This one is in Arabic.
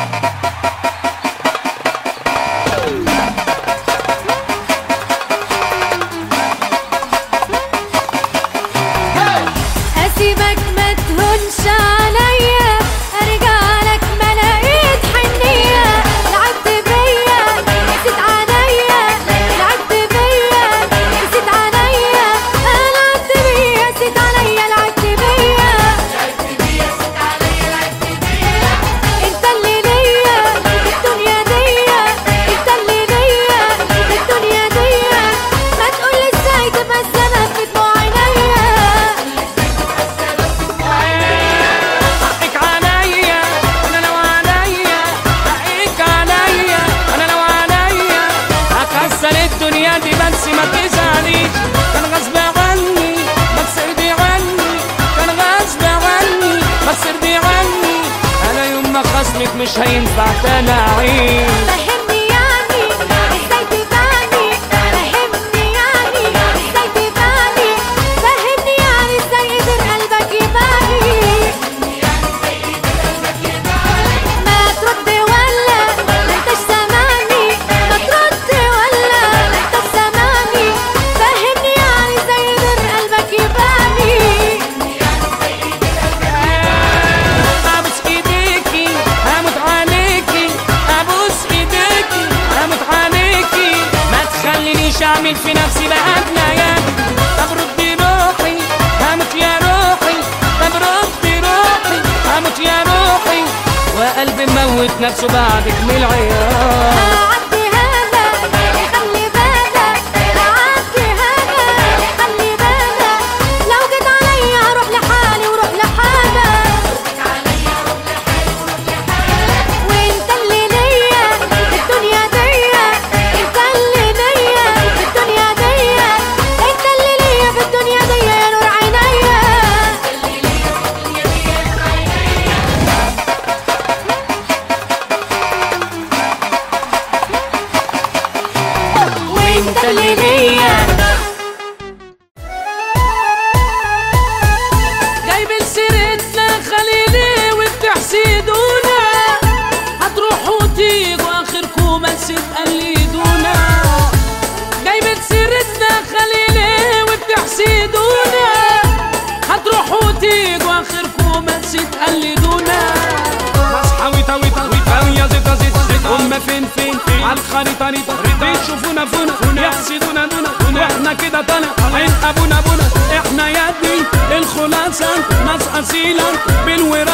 هسيبك ما تهونش عليا، ارجع لك ما لقيت حنيه. لعبت بيا قست عليا، لعبت بيا قست عليا، لعبت بيا قست عليا، لعبت بيا قست عليا، لعبت بيا. انت اللي ليا الدنيا ديا، انت اللي ليا الدنيا ديا. ما تقولي ازاي تبقى السبب في دموع عينيا. حقك عليا انا لو عليا، حقك عليا انا لو عليا هكسر الدنيا دي بس ما تزعليش. كان غصب عني بس ارضي عني، كان غصب عني بس ارضي عني. انا يوم ما خصمك مش هينفع تاني اعيش. فهمني يعني ازاي تباني، فهمني يعني ازاي تباني، فهمني يعني ازاي قدر قلبك يباني. ما ترد ولا ما انتش سامعني، ما ترد ولا ما انتش سامعني، فهمني يعني ازاي قدر قلبك يباني. ابوس ايديكي هموت عليكي، ابوس ايديكي هموت عليكي. ما تخلينيش اعمل في نفسي بقى بنيات. طب ردي روحي هموت يا روحي، طب ردي روحي هموت يا روحي. وقلبي موت نفسه بعدك من العياط. هعدي هذا خلي بالك، هعدي هذا خلي بالك. لو جيت عليا هروح لحالي وروح لحالك، وانت اللي ليا الدنيا ديا، انت اللي ليا الدنيا ديا، انت اللي ليا في الدنيا ديا يا نور عينيا. وانت اللي ليا. جايب سيرتنا خليلي وبتحسدونا، هتروحوا تيجوا اخركم بس تقلدونا. جايب سيرتنا خليلي وبتحسدونا، هتروحوا تيجوا اخركم بس تقلدونا. اصحى ويتا ويتا ويتا ويا زيتا زيتا زيتا، هما فين فين عالخريطة ريطة بيشوفونا فونا يحسدونا دونا، واحنا كده طالع عين ابونا ابونا. احنا يا دي الخلاصة ناس اصيلة بالوراثة.